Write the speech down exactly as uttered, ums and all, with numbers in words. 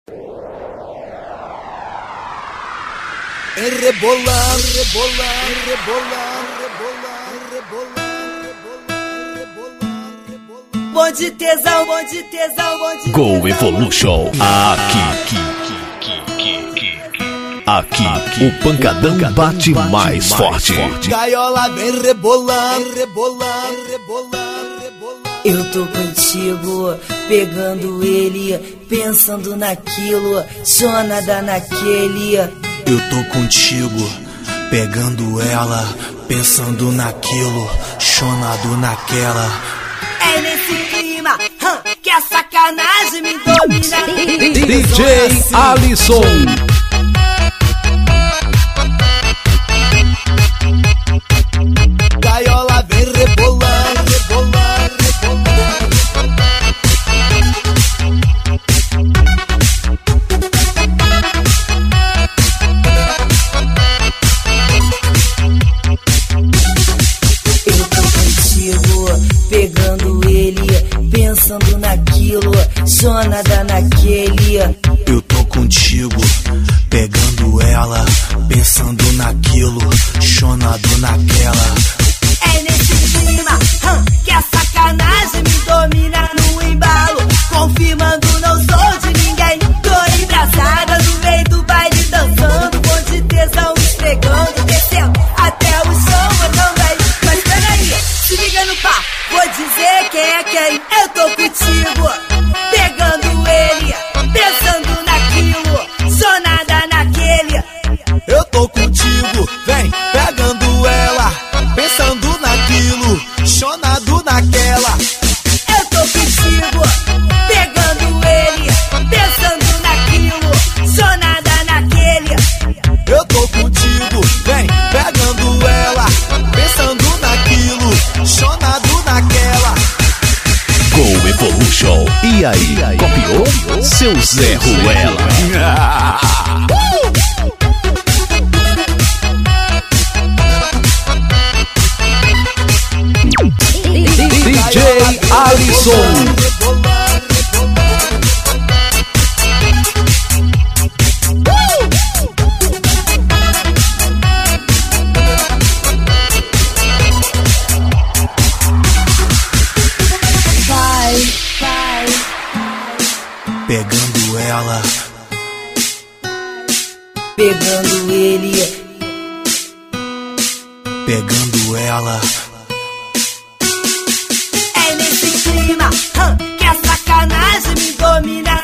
Rebolar, rebolar, rebolar, rebolar, rebolar, rebolar, rebolar. Bonde tesão, bonde tesão, bonde Go Evolution. Aqui, aqui, aqui, o pancadão bate mais forte. Gaiola vem rebolar, rebolar, rebolar, rebolar. Eu tô contigo, pegando ele, pensando naquilo, chonada naquele. Eu tô contigo, pegando ela, pensando naquilo, chonado naquela. É nesse clima hum, que a sacanagem me domina. D J Alisson. Gaiola vem rebolar, rebolar, rebolar. Eu tô contigo, pegando ele, pensando naquilo, chonada naquele. Eu tô contigo, pegando ela, pensando naquilo, chonado naquela. É nesse clima hum, que a sacanagem me domina no embalo, confirmando não sou de ninguém. Tô embrasada no meio do baile dançando, bonde tesão esfregando, descendo até o chão, eu também. Mas peraí, se liga no pá, vou dizer quem é quem. Eu tô contigo, pegando ele, pensando naquilo, sonada naquele. Eu tô contigo, vem pegando ela, pensando naquilo, chonado naquela. Eu tô contigo, pegando ele, pensando naquilo, sonada naquele. Eu tô contigo, vem pegando ela, pensando naquilo, chonado naquela. Go Evolution. E aí, copiou? Seu Zé Ruela. D J Alisson. Vai, vai. Pegando ela, Pegando ele, pegando ela. é nesse clima hum, que a sacanagem me domina